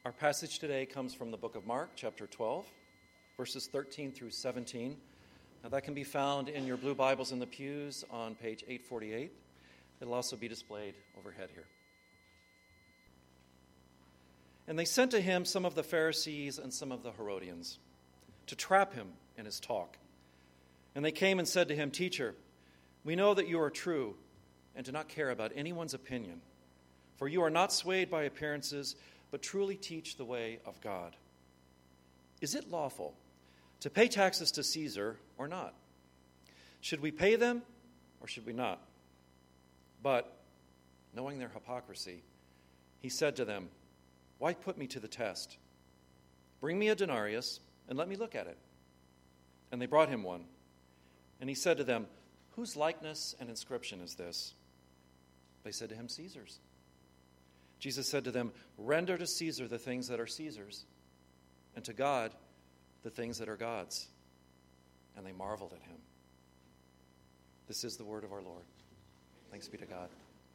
Our passage today comes from the book of Mark, chapter 12, verses 13 through 17. Now that can be found in your blue Bibles in the pews on page 848. It'll also be displayed overhead here. And they sent to him some of the Pharisees and some of the Herodians to trap him in his talk. And they came and said to him, "Teacher, we know that you are true and do not care about anyone's opinion, for you are not swayed by appearances, but truly teach the way of God. Is it lawful to pay taxes to Caesar or not? Should we pay them or should we not?" But, knowing their hypocrisy, he said to them, "Why put me to the test? Bring me a denarius and let me look at it." And they brought him one. And he said to them, "Whose likeness and inscription is this?" They said to him, "Caesar's." Jesus said to them, "Render to Caesar the things that are Caesar's, and to God the things that are God's." And they marveled at him. This is the word of our Lord. Thanks be to God.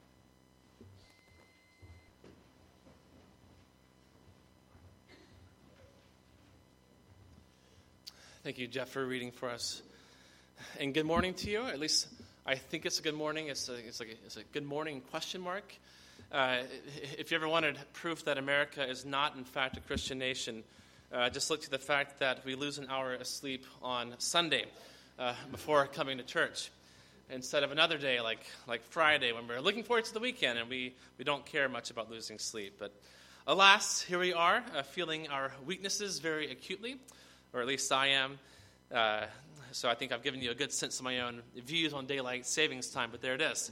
Thank you, Jeff, for reading for us. And good morning to you. At least I think it's a good morning. It's a good morning question mark. If you ever wanted proof that America is not, in fact, a Christian nation, just look to the fact that we lose an hour of sleep on Sunday before coming to church, instead of another day like Friday when we're looking forward to the weekend and we don't care much about losing sleep. But alas, here we are, feeling our weaknesses very acutely, or at least I am. So I think I've given you a good sense of my own views on daylight savings time, but there it is.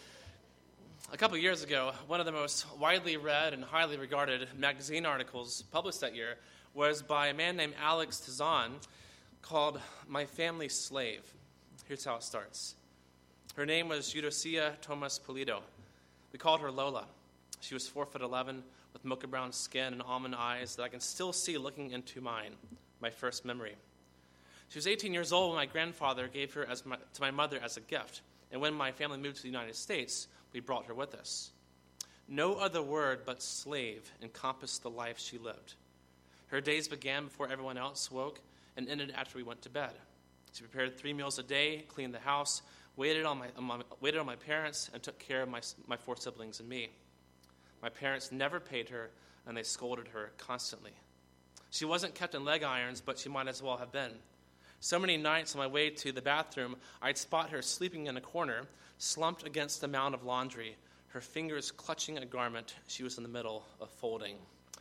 A couple of years ago, one of the most widely read and highly regarded magazine articles published that year was by a man named Alex Tizan called "My Family's Slave." Here's how it starts. Her name was Eudocia Tomas Pulido. We called her Lola. She was 4'11", with mocha brown skin and almond eyes that I can still see looking into mine, my first memory. She was 18 years old when my grandfather gave her to my mother as a gift, and when my family moved to the United States, we brought her with us. No other word but slave encompassed the life she lived. Her days began before everyone else woke and ended after we went to bed. She prepared 3 meals a day, cleaned the house, waited on my parents, and took care of my 4 siblings and me. My parents never paid her, and they scolded her constantly. She wasn't kept in leg irons, but she might as well have been. So many nights on my way to the bathroom, I'd spot her sleeping in a corner, slumped against the mound of laundry, her fingers clutching a garment she was in the middle of folding.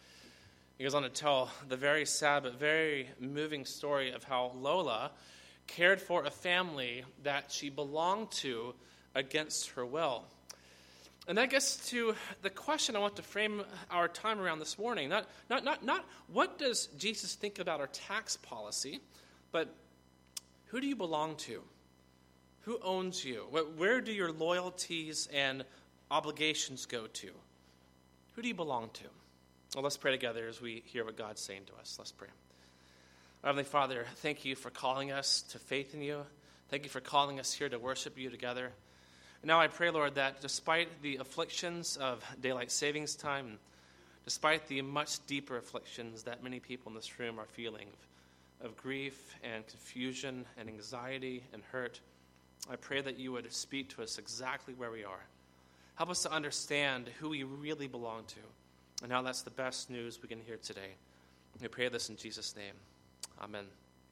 He goes on to tell the very sad but very moving story of how Lola cared for a family that she belonged to against her will. And that gets to the question I want to frame our time around this morning. Not what does Jesus think about our tax policy, but who do you belong to? Who owns you? Where do your loyalties and obligations go to? Who do you belong to? Well, let's pray together as we hear what God's saying to us. Let's pray. Our Heavenly Father, thank you for calling us to faith in you. Thank you for calling us here to worship you together. And now I pray, Lord, that despite the afflictions of daylight savings time, despite the much deeper afflictions that many people in this room are feeling, of grief and confusion and anxiety and hurt, I pray that you would speak to us exactly where we are. Help us to understand who we really belong to and how that's the best news we can hear today. We pray this in Jesus' name. Amen.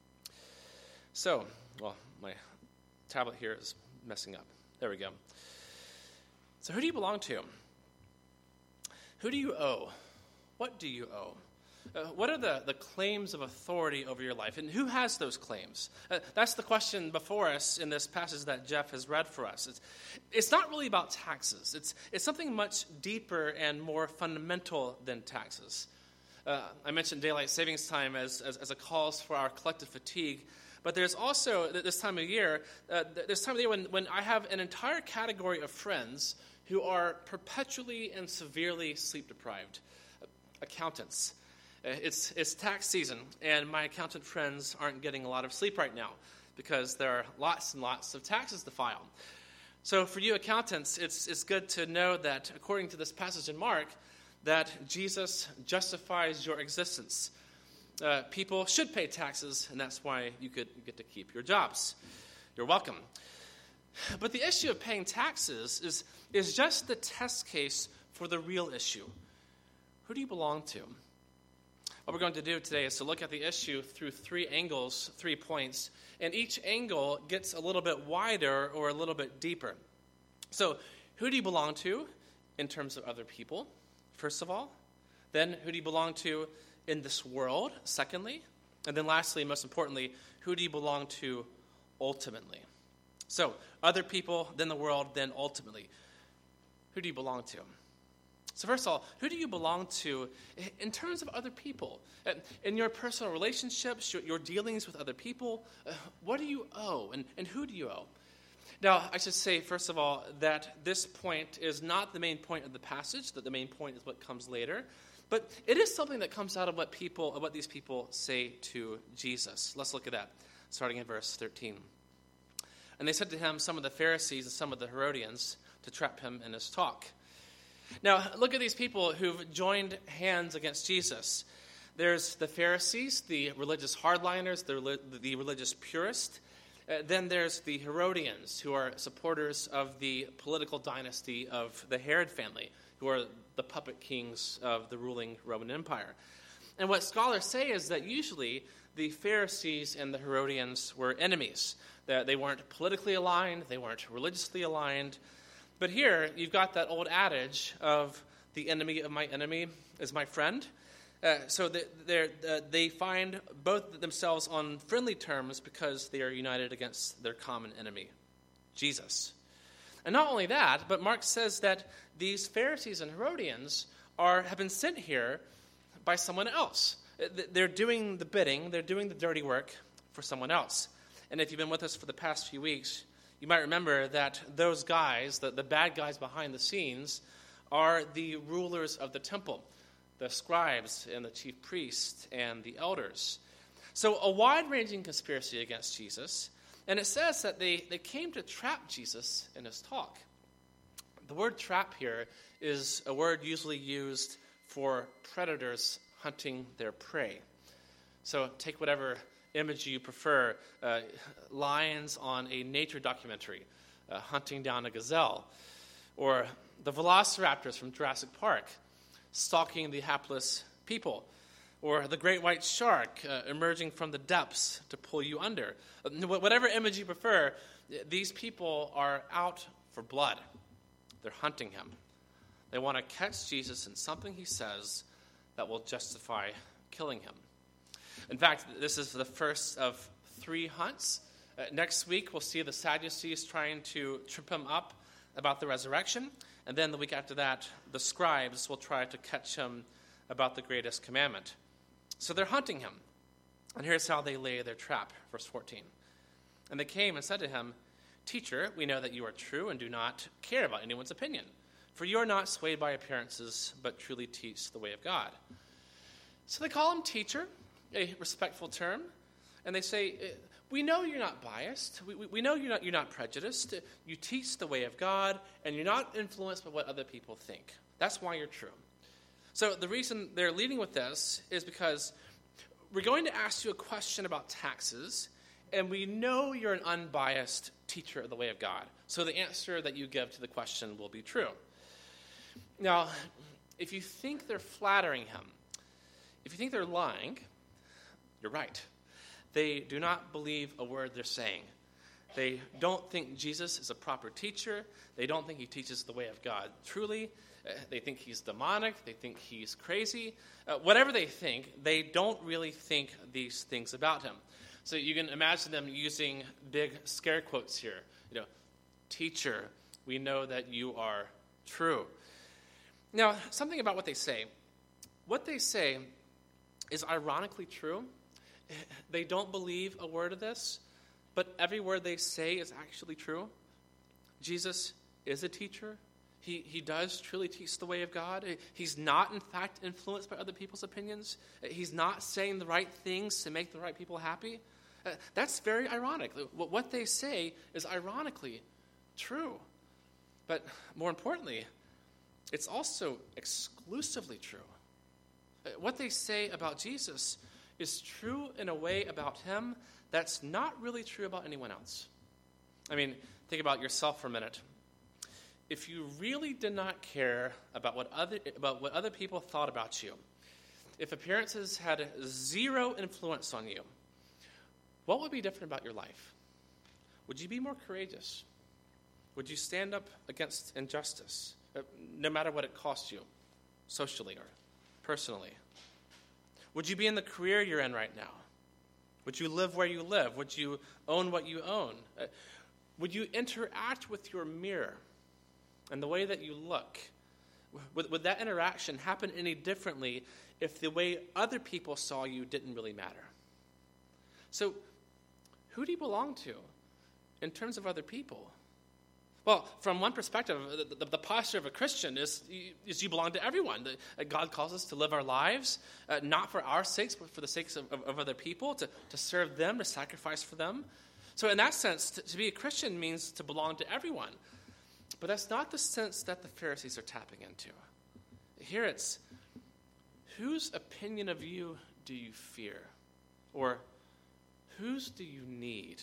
So, my tablet here is messing up. There we go. So who do you belong to? Who do you owe? What do you owe? What are the claims of authority over your life? And who has those claims? That's the question before us in this passage that Jeff has read for us. It's not really about taxes. It's something much deeper and more fundamental than taxes. I mentioned daylight savings time as a cause for our collective fatigue. But there's also this time of year, when I have an entire category of friends who are perpetually and severely sleep deprived. Accountants. It's tax season, and my accountant friends aren't getting a lot of sleep right now because there are lots and lots of taxes to file. So for you accountants, it's good to know that according to this passage in Mark, that Jesus justifies your existence. People should pay taxes, and that's why you get to keep your jobs. You're welcome. But the issue of paying taxes is just the test case for the real issue. Who do you belong to? What we're going to do today is to look at the issue through 3 angles, 3 points, and each angle gets a little bit wider or a little bit deeper. So, who do you belong to in terms of other people, first of all? Then, who do you belong to in this world, secondly? And then lastly, most importantly, who do you belong to ultimately? So, other people, then the world, then ultimately. Who do you belong to? So first of all, who do you belong to in terms of other people? In your personal relationships, your dealings with other people, what do you owe and who do you owe? Now, I should say, first of all, that this point is not the main point of the passage, that the main point is what comes later. But it is something that comes out of what these people say to Jesus. Let's look at that, starting in verse 13. And they said to him, some of the Pharisees and some of the Herodians, to trap him in his talk. Now, look at these people who've joined hands against Jesus. There's the Pharisees, the religious hardliners, the religious purists. Then there's the Herodians, who are supporters of the political dynasty of the Herod family, who are the puppet kings of the ruling Roman Empire. And what scholars say is that usually the Pharisees and the Herodians were enemies. That they weren't politically aligned, they weren't religiously aligned. But here, you've got that old adage of the enemy of my enemy is my friend. So they find both themselves on friendly terms because they are united against their common enemy, Jesus. And not only that, but Mark says that these Pharisees and Herodians have been sent here by someone else. They're doing the bidding, they're doing the dirty work for someone else. And if you've been with us for the past few weeks, you might remember that those guys, the bad guys behind the scenes, are the rulers of the temple, the scribes and the chief priests and the elders. So a wide-ranging conspiracy against Jesus, and it says that they came to trap Jesus in his talk. The word trap here is a word usually used for predators hunting their prey. So take whatever image you prefer, lions on a nature documentary, hunting down a gazelle, or the velociraptors from Jurassic Park, stalking the hapless people, or the great white shark emerging from the depths to pull you under. Whatever image you prefer, these people are out for blood. They're hunting him. They want to catch Jesus in something he says that will justify killing him. In fact, this is the first of 3 hunts. Next week, we'll see the Sadducees trying to trip him up about the resurrection. And then the week after that, the scribes will try to catch him about the greatest commandment. So they're hunting him. And here's how they lay their trap, verse 14. And they came and said to him, Teacher, we know that you are true and do not care about anyone's opinion. For you are not swayed by appearances, but truly teach the way of God. So they call him teacher, a respectful term, and they say, we know you're not biased. We know you're not prejudiced. You teach the way of God, and you're not influenced by what other people think. That's why you're true. So the reason they're leading with this is because we're going to ask you a question about taxes, and we know you're an unbiased teacher of the way of God. So the answer that you give to the question will be true. Now, if you think they're flattering him, if you think they're lying, you're right. They do not believe a word they're saying. They don't think Jesus is a proper teacher. They don't think he teaches the way of God truly. They think he's demonic. They think he's crazy. Whatever they think, they don't really think these things about him. So you can imagine them using big scare quotes here. Teacher, we know that you are true. Now, something about what they say. What they say is ironically true. They don't believe a word of this, but every word they say is actually true. Jesus is a teacher. He does truly teach the way of God. He's not, in fact, influenced by other people's opinions. He's not saying the right things to make the right people happy. That's very ironic. What they say is ironically true. But more importantly, it's also exclusively true. What they say about Jesus is true in a way about him that's not really true about anyone else. I mean, think about yourself for a minute. If you really did not care about what other people thought about you, if appearances had zero influence on you, what would be different about your life? Would you be more courageous? Would you stand up against injustice, no matter what it costs you, socially or personally? Would you be in the career you're in right now? Would you live where you live? Would you own what you own? Would you interact with your mirror and the way that you look? Would that interaction happen any differently if the way other people saw you didn't really matter? So, who do you belong to in terms of other people? Well, from one perspective, the posture of a Christian is you belong to everyone. God calls us to live our lives, not for our sakes, but for the sakes of other people, to serve them, to sacrifice for them. So in that sense, to be a Christian means to belong to everyone. But that's not the sense that the Pharisees are tapping into. Here it's, whose opinion of you do you fear? Or whose do you need?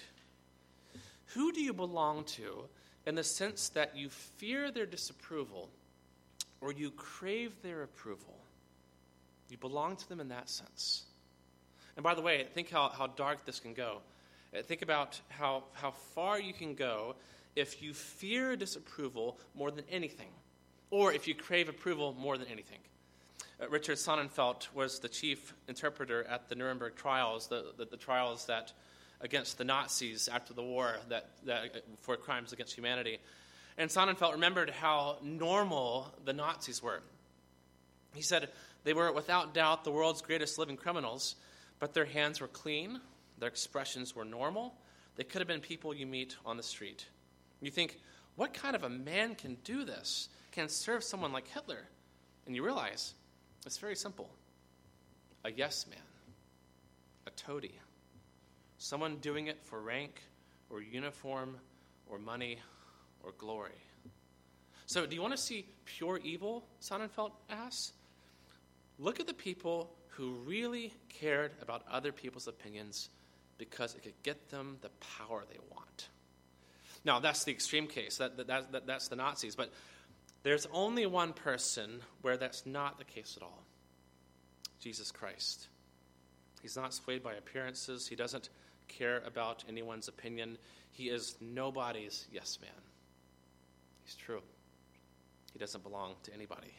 Who do you belong to in the sense that you fear their disapproval or you crave their approval? You belong to them in that sense. And by the way, think how dark this can go. Think about how far you can go if you fear disapproval more than anything, or if you crave approval more than anything. Richard Sonnenfeld was the chief interpreter at the Nuremberg trials, the trials that against the Nazis after the war that for crimes against humanity. And Sonnenfeld remembered how normal the Nazis were. He said they were without doubt the world's greatest living criminals, but their hands were clean, their expressions were normal. They could have been people you meet on the street. You think, what kind of a man can do this, can serve someone like Hitler? And you realize it's very simple. A yes man, a toady. Someone doing it for rank or uniform or money or glory. So do you want to see pure evil, Sonnenfeld asks? Look at the people who really cared about other people's opinions because it could get them the power they want. Now, that's the extreme case. That's the Nazis. But there's only one person where that's not the case at all. Jesus Christ. He's not swayed by appearances. He doesn't care about anyone's opinion. He is nobody's yes man. He's true. He doesn't belong to anybody.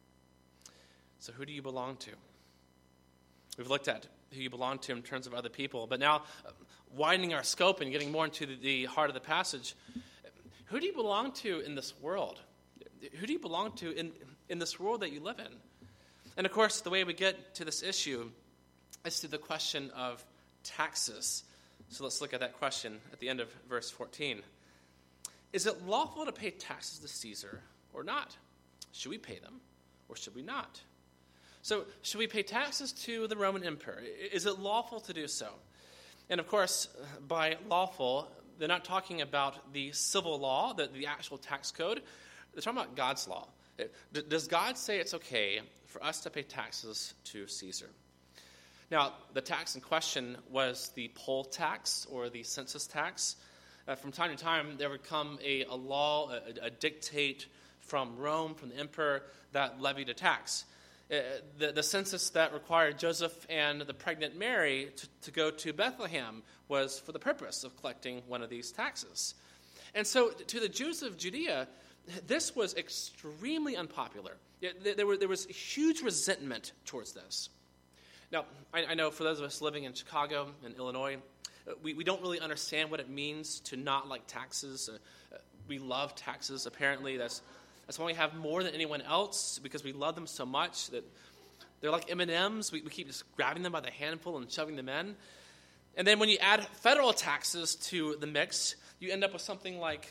So who do you belong to? We've looked at who you belong to in terms of other people, but now widening our scope and getting more into the heart of the passage, who do you belong to in this world? Who do you belong to in this world that you live in? And of course, the way we get to this issue is through the question of taxes. So let's look at that question at the end of verse 14. Is it lawful to pay taxes to Caesar or not? Should we pay them or should we not? So should we pay taxes to the Roman Emperor? Is it lawful to do so? And of course, by lawful, they're not talking about the civil law, the actual tax code. They're talking about God's law. Does God say it's okay for us to pay taxes to Caesar? Now, the tax in question was the poll tax or the census tax. From time to time, there would come a law, a dictate from Rome, from the emperor, that levied a tax. The census that required Joseph and the pregnant Mary to go to Bethlehem was for the purpose of collecting one of these taxes. And so to the Jews of Judea, this was extremely unpopular. There was huge resentment towards this. Now, I know for those of us living in Chicago and Illinois, we don't really understand what it means to not like taxes. We love taxes, apparently. That's why we have more than anyone else, because we love them so much that they're like M&Ms. We keep just grabbing them by the handful and shoving them in. And then when you add federal taxes to the mix, you end up with something like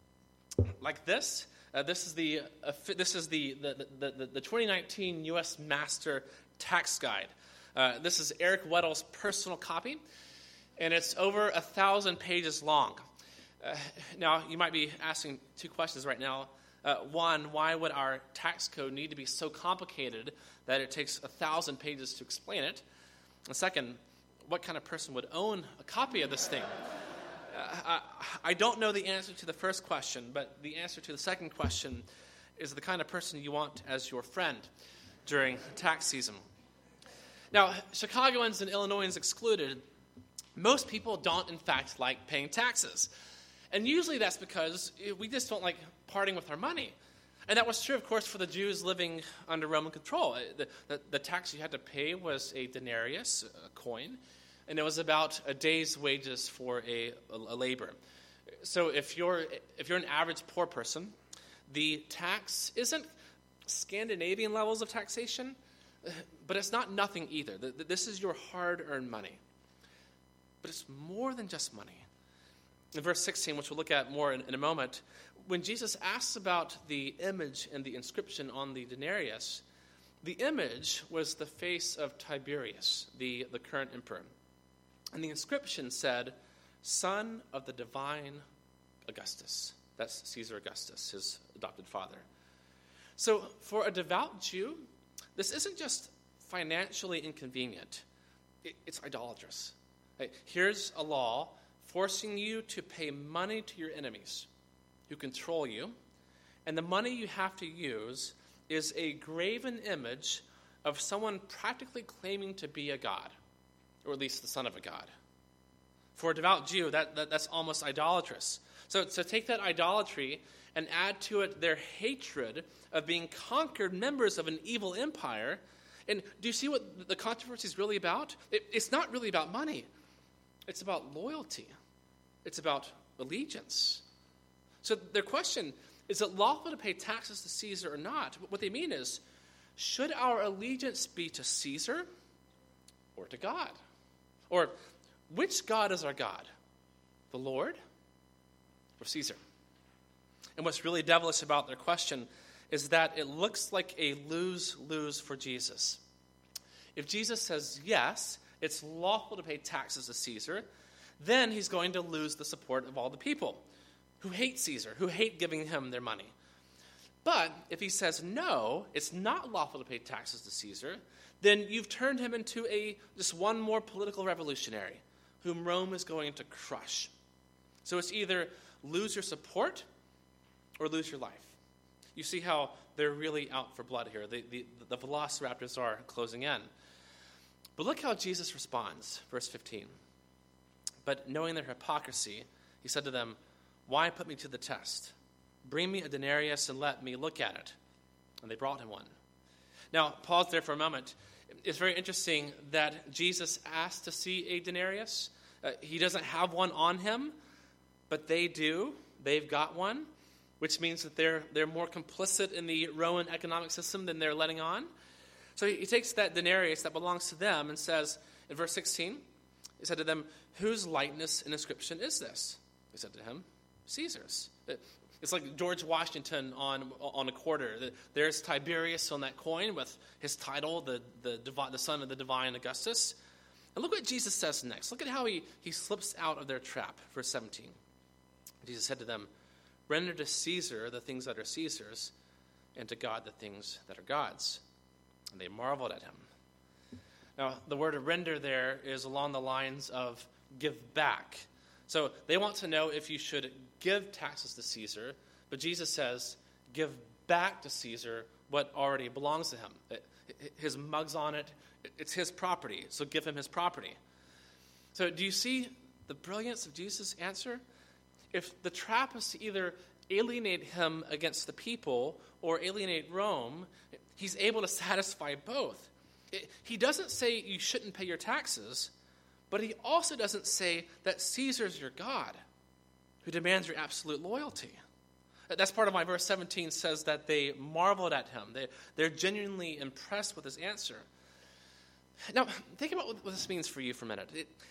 this. This is the 2019 U.S. Master Tax Guide. This is Eric Weddle's personal copy, and it's over 1,000 pages long. Now, you might be asking two questions right now. One, why would our tax code need to be so complicated that it takes 1,000 pages to explain it? And second, what kind of person would own a copy of this thing? I don't know the answer to the first question, but the answer to the second question is the kind of person you want as your friend during tax season. Now, Chicagoans and Illinoisans excluded, most people don't, in fact, like paying taxes. And usually that's because we just don't like parting with our money. And that was true, of course, for the Jews living under Roman control. The tax you had to pay was a denarius, a coin, and it was about a day's wages for a labor. So if you're an average poor person, the tax isn't Scandinavian levels of taxation, but it's not nothing either. This is your hard-earned money. But it's more than just money. In verse 16, which we'll look at more in a moment, when Jesus asks about the image and the inscription on the denarius, the image was the face of Tiberius, the current emperor. And the inscription said, "Son of the divine Augustus." That's Caesar Augustus, his adopted father. So for a devout Jew, this isn't just financially inconvenient. It's idolatrous. Here's a law forcing you to pay money to your enemies who control you, and the money you have to use is a graven image of someone practically claiming to be a god, or at least the son of a god. For a devout Jew, that's almost idolatrous. So take that idolatry and add to it their hatred of being conquered members of an evil empire. And do you see what the controversy is really about? It's not really about money. It's about loyalty. It's about allegiance. So their question, is it lawful to pay taxes to Caesar or not? What they mean is, should our allegiance be to Caesar or to God? Or which God is our God? The Lord or Caesar? And what's really devilish about their question is that it looks like a lose-lose for Jesus. If Jesus says yes, it's lawful to pay taxes to Caesar, then he's going to lose the support of all the people who hate Caesar, who hate giving him their money. But if he says no, it's not lawful to pay taxes to Caesar, then you've turned him into just one more political revolutionary whom Rome is going to crush. So it's either lose your support or lose your life. You see how they're really out for blood here. The velociraptors are closing in. But look how Jesus responds, verse 15. But knowing their hypocrisy, he said to them, "Why put me to the test? Bring me a denarius and let me look at it." And they brought him one. Now, pause there for a moment. It's very interesting that Jesus asked to see a denarius. He doesn't have one on him, but they do. They've got one, which means that they're more complicit in the Roman economic system than they're letting on. So he takes that denarius that belongs to them and says, in verse 16, he said to them, "Whose likeness and inscription is this?" They said to him, "Caesar's." It's like George Washington on a quarter. There's Tiberius on that coin with his title, the son of the divine Augustus. And look what Jesus says next. Look at how he slips out of their trap. Verse 17. Jesus said to them, "Render to Caesar the things that are Caesar's, and to God the things that are God's." And they marveled at him. Now, the word render there is along the lines of give back. So they want to know if you should give taxes to Caesar, but Jesus says, give back to Caesar what already belongs to him. His mug's on it. It's his property, so give him his property. So do you see the brilliance of Jesus' answer? If the trap is to either alienate him against the people or alienate Rome, he's able to satisfy both. He doesn't say you shouldn't pay your taxes, but he also doesn't say that Caesar's your God, who demands your absolute loyalty. That's part of why verse 17 says that they marveled at him. They're genuinely impressed with his answer. Now, think about what this means for you for a minute.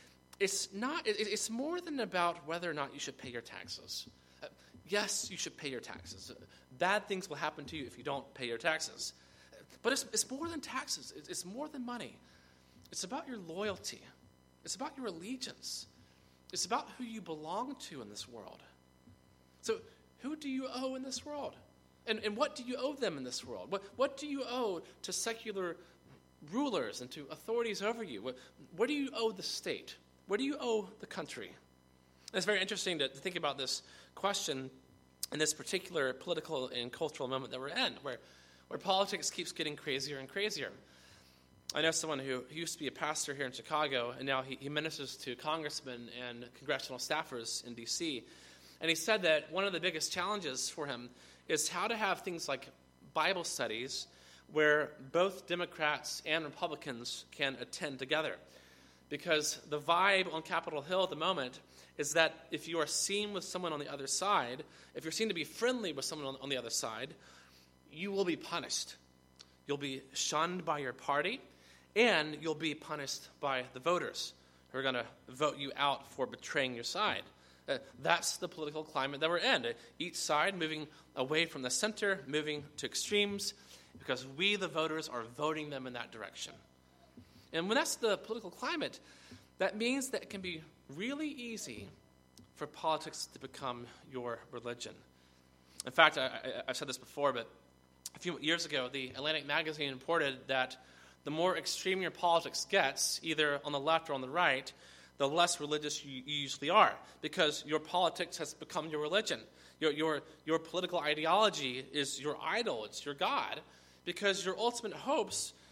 It's more than about whether or not you should pay your taxes. Yes, you should pay your taxes. Bad things will happen to you if you don't pay your taxes. But it's more than taxes. It's more than money. It's about your loyalty. It's about your allegiance. It's about who you belong to in this world. So who do you owe in this world? And what do you owe them in this world? What do you owe to secular rulers and to authorities over you? What do you owe the state? What do you owe the country? And it's very interesting to think about this question in this particular political and cultural moment that we're in, where politics keeps getting crazier and crazier. I know someone who used to be a pastor here in Chicago, and now he ministers to congressmen and congressional staffers in D.C., and he said that one of the biggest challenges for him is how to have things like Bible studies where both Democrats and Republicans can attend together. Because the vibe on Capitol Hill at the moment is that if you are seen with someone on the other side, if you're seen to be friendly with someone on the other side, you will be punished. You'll be shunned by your party, and you'll be punished by the voters who are going to vote you out for betraying your side. That's the political climate that we're in. Each side moving away from the center, moving to extremes, because we, the voters, are voting them in that direction. And when that's the political climate, that means that it can be really easy for politics to become your religion. In fact, I've said this before, but a few years ago, the Atlantic magazine reported that the more extreme your politics gets, either on the left or on the right, the less religious you usually are, because your politics has become your religion. Your political ideology is your idol, it's your God, because your ultimate hope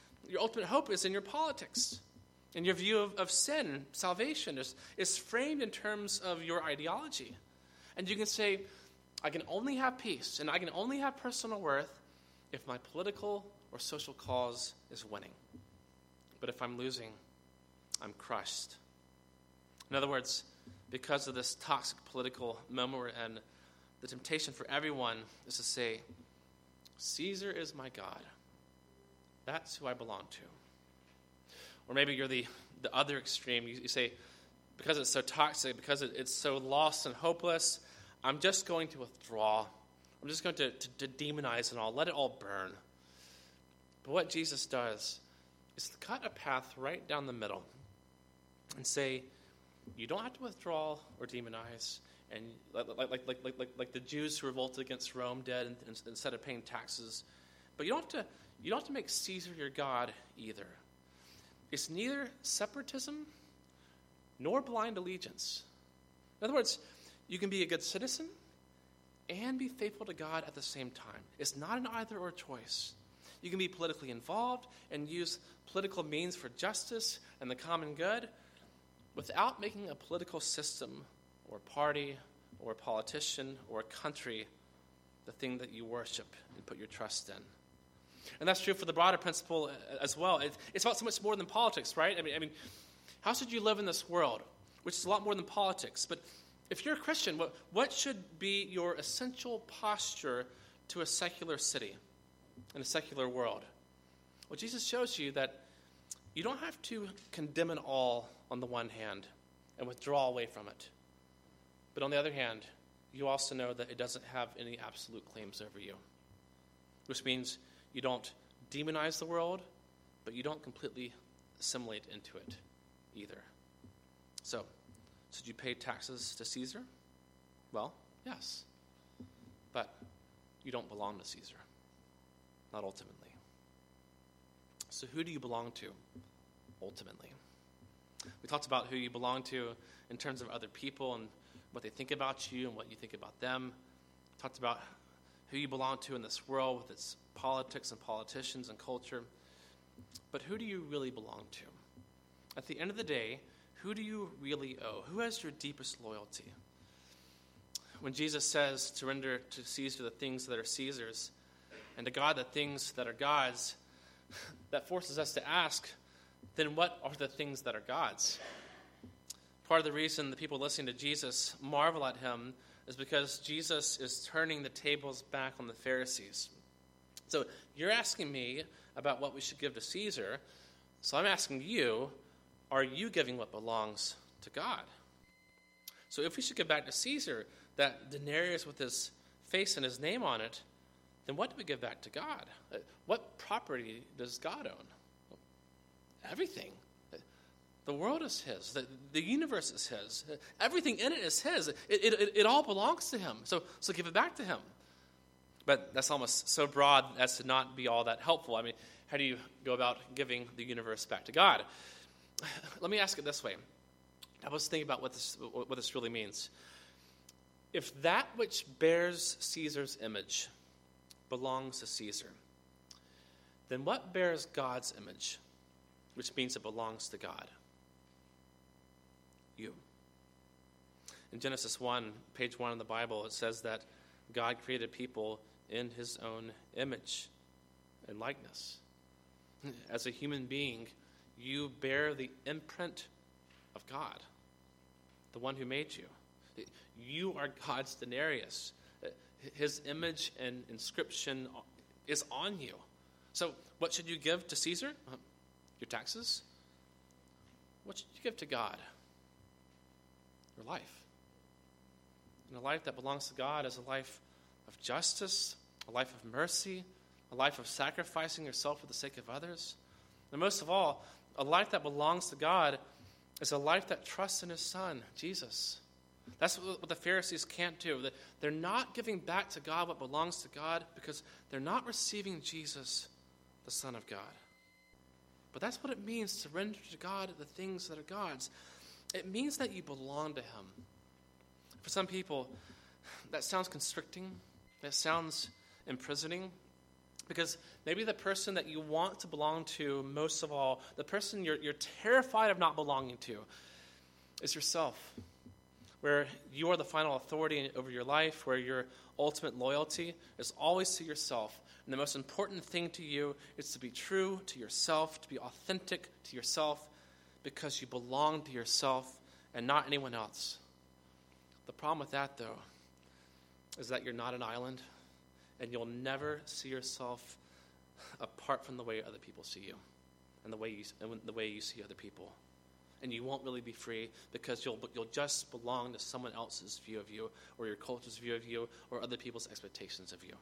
is in your politics. And your view of sin, salvation, is framed in terms of your ideology. And you can say, I can only have peace and I can only have personal worth if my political or social cause is winning. But if I'm losing, I'm crushed. In other words, because of this toxic political moment we're in, the temptation for everyone is to say, Caesar is my God. That's who I belong to. Or maybe you're the other extreme. You say, because it's so toxic, because it's so lost and hopeless, I'm just going to withdraw. I'm just going to demonize it all, let it all burn. But what Jesus does is to cut a path right down the middle and say, you don't have to withdraw or demonize, and like the Jews who revolted against Rome did instead of paying taxes. But you don't have to make Caesar your God either. It's neither separatism nor blind allegiance. In other words, you can be a good citizen and be faithful to God at the same time. It's not an either-or choice. You can be politically involved and use political means for justice and the common good without making a political system or party or a politician or a country the thing that you worship and put your trust in. And that's true for the broader principle as well. It's about so much more than politics, right? I mean, how should you live in this world, which is a lot more than politics? But if you're a Christian, what should be your essential posture to a secular city, in a secular world? Well, Jesus shows you that you don't have to condemn it all on the one hand and withdraw away from it. But on the other hand, you also know that it doesn't have any absolute claims over you, which means you don't demonize the world, but you don't completely assimilate into it either. So, should you pay taxes to Caesar? Well, yes. But you don't belong to Caesar. Not ultimately. So who do you belong to ultimately? We talked about who you belong to in terms of other people and what they think about you and what you think about them. We talked about who you belong to in this world with its politics and politicians and culture. But who do you really belong to? At the end of the day, who do you really owe? Who has your deepest loyalty? When Jesus says to render to Caesar the things that are Caesar's and to God the things that are God's, that forces us to ask, then what are the things that are God's? Part of the reason the people listening to Jesus marvel at him is because Jesus is turning the tables back on the Pharisees. So you're asking me about what we should give to Caesar, so I'm asking you, are you giving what belongs to God? So if we should give back to Caesar that denarius with his face and his name on it, then what do we give back to God? What property does God own? Everything. The world is his. The universe is his. Everything in it is his. It all belongs to him. So give it back to him. But that's almost so broad as to not be all that helpful. I mean, how do you go about giving the universe back to God? Let me ask it this way. I was thinking about what this really means. If that which bears Caesar's image belongs to Caesar, then what bears God's image, which means it belongs to God? You. In Genesis 1, page 1 in the Bible, it says that God created people in his own image and likeness. As a human being, you bear the imprint of God, the one who made you. You are God's denarius. His image and inscription is on you. So what should you give to Caesar? Your taxes? What should you give to God? Your life. And a life that belongs to God is a life of justice, a life of mercy, a life of sacrificing yourself for the sake of others. And most of all, a life that belongs to God is a life that trusts in his Son, Jesus. That's what the Pharisees can't do. They're not giving back to God what belongs to God because they're not receiving Jesus, the Son of God. But that's what it means to render to God the things that are God's. It means that you belong to him. For some people, that sounds constricting. That sounds imprisoning. Because maybe the person that you want to belong to most of all, the person you're terrified of not belonging to, is yourself. Where you are the final authority over your life, where your ultimate loyalty is always to yourself. And the most important thing to you is to be true to yourself, to be authentic to yourself, because you belong to yourself and not anyone else. The problem with that, though, is that you're not an island, and you'll never see yourself apart from the way other people see you and the way you see other people. And you won't really be free because you'll just belong to someone else's view of you or your culture's view of you or other people's expectations of you.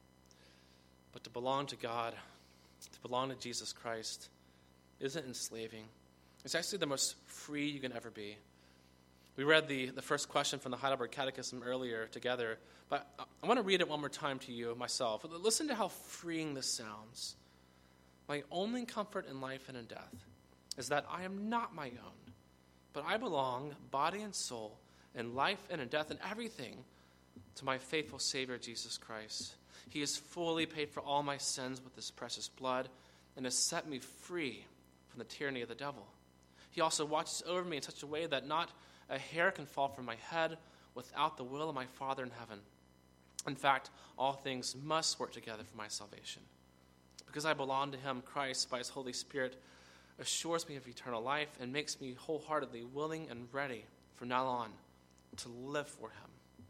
But to belong to God, to belong to Jesus Christ, isn't enslaving. It's actually the most free you can ever be. We read the first question from the Heidelberg Catechism earlier together, but I want to read it one more time to you myself. Listen to how freeing this sounds. My only comfort in life and in death is that I am not my own, but I belong, body and soul, in life and in death and everything, to my faithful Savior, Jesus Christ. He has fully paid for all my sins with his precious blood and has set me free from the tyranny of the devil. He also watches over me in such a way that not a hair can fall from my head without the will of my Father in heaven. In fact, all things must work together for my salvation. Because I belong to him, Christ, by his Holy Spirit, assures me of eternal life and makes me wholeheartedly willing and ready from now on to live for him.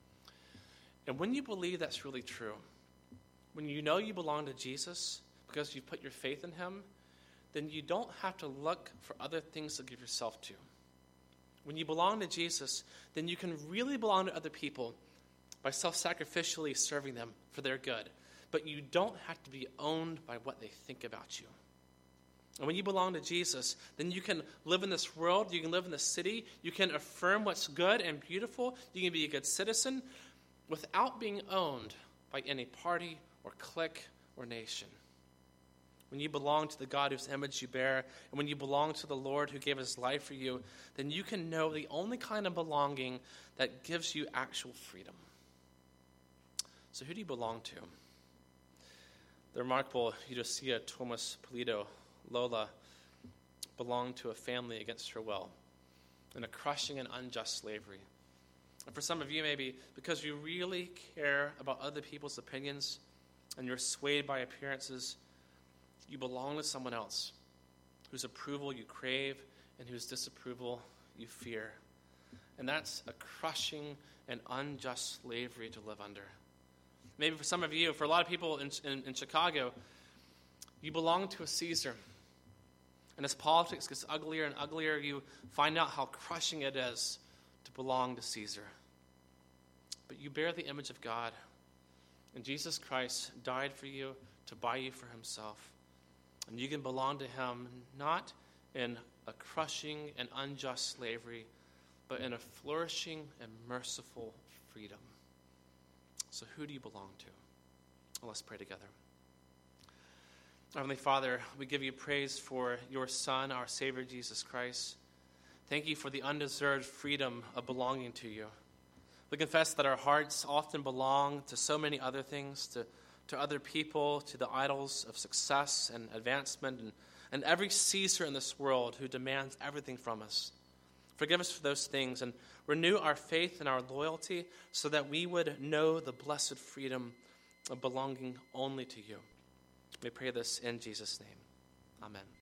And when you believe that's really true, when you know you belong to Jesus because you've put your faith in him, then you don't have to look for other things to give yourself to. When you belong to Jesus, then you can really belong to other people by self-sacrificially serving them for their good. But you don't have to be owned by what they think about you. And when you belong to Jesus, then you can live in this world, you can live in this city, you can affirm what's good and beautiful, you can be a good citizen without being owned by any party or clique or nation. When you belong to the God whose image you bear, and when you belong to the Lord who gave his life for you, then you can know the only kind of belonging that gives you actual freedom. So who do you belong to? The remarkable Eudocia Thomas Pulido, Lola, belonged to a family against her will in a crushing and unjust slavery. And for some of you, maybe because you really care about other people's opinions and you're swayed by appearances, you belong to someone else whose approval you crave and whose disapproval you fear. And that's a crushing and unjust slavery to live under. Maybe for some of you, for a lot of people in Chicago, you belong to a Caesar. And as politics gets uglier and uglier, you find out how crushing it is to belong to Caesar. But you bear the image of God, and Jesus Christ died for you to buy you for himself. And you can belong to him not in a crushing and unjust slavery, but in a flourishing and merciful freedom. So who do you belong to? Let's pray together. Heavenly Father, we give you praise for your Son, our Savior, Jesus Christ. Thank you for the undeserved freedom of belonging to you. We confess that our hearts often belong to so many other things, to other people, to the idols of success and advancement, and every Caesar in this world who demands everything from us. Forgive us for those things and renew our faith and our loyalty so that we would know the blessed freedom of belonging only to you. We pray this in Jesus' name. Amen.